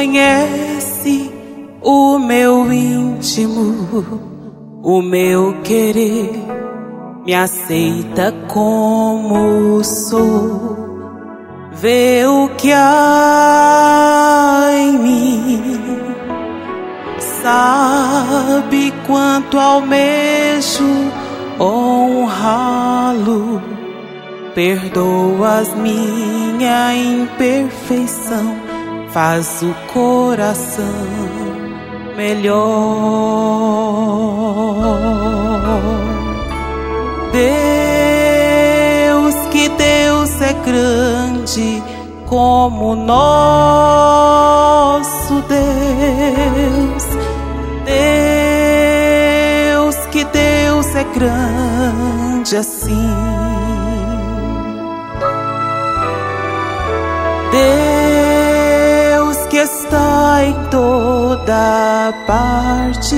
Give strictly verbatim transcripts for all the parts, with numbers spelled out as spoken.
conhece o meu íntimo, o meu querer, me aceita como sou, vê o que há em mim, sabe quanto almejo honrá-lo, perdoa minha imperfeição, faz o coração melhor. Deus, que Deus é grande como nosso Deus. Deus, que Deus é grande assim. Deus que está em toda parte,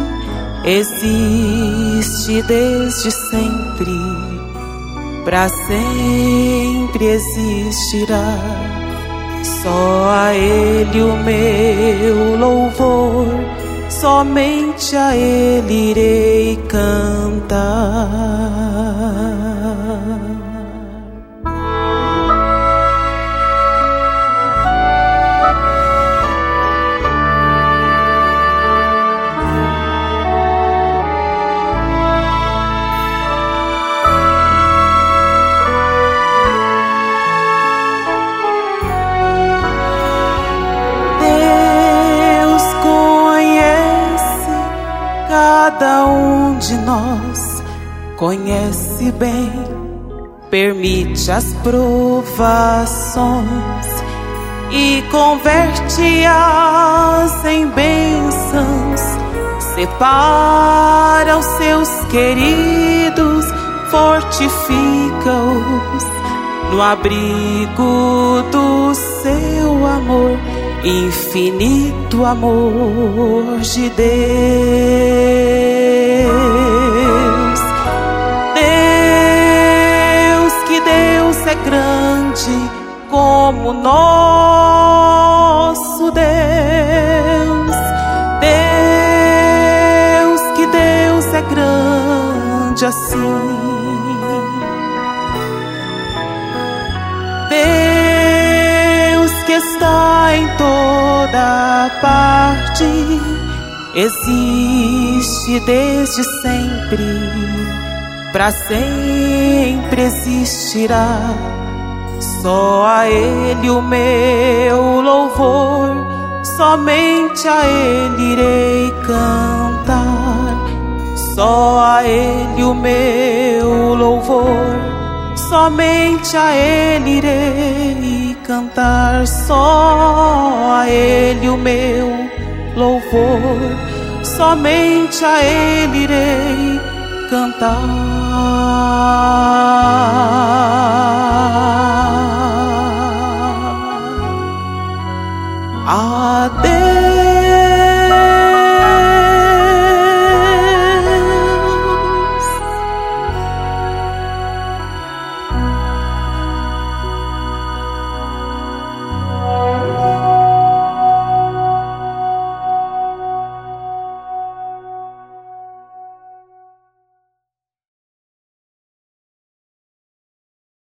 existe desde sempre, para sempre existirá. Só a Ele o meu louvor, somente a Ele irei cantar. Cada um de nós conhece bem, permite as provações e converte-as em bênçãos, separa os seus queridos, fortifica-os no abrigo do seu amor, infinito amor de Deus. Deus, que Deus é grande como nosso Deus. Deus, que Deus é grande assim. Que está em toda parte, existe desde sempre, para sempre existirá. Só a Ele o meu louvor, somente a Ele irei cantar. Só a Ele o meu louvor, somente a Ele irei cantar. Só a Ele o meu louvor, somente a Ele irei cantar.